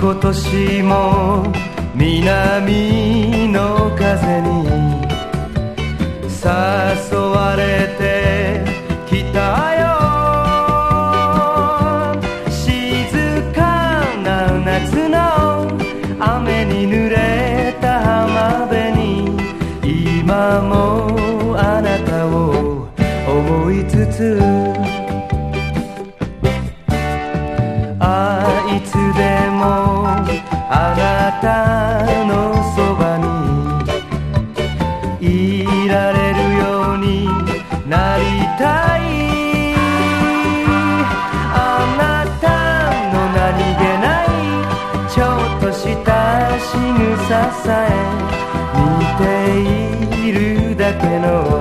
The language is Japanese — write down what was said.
今年も南の風に誘われてきたよ。静かな夏の雨に濡れた浜辺に今もあなたを思いつつ、いつでもあなたのそばにいられるようになりたい。あなたの何気ないちょっとした仕草さえ見ているだけの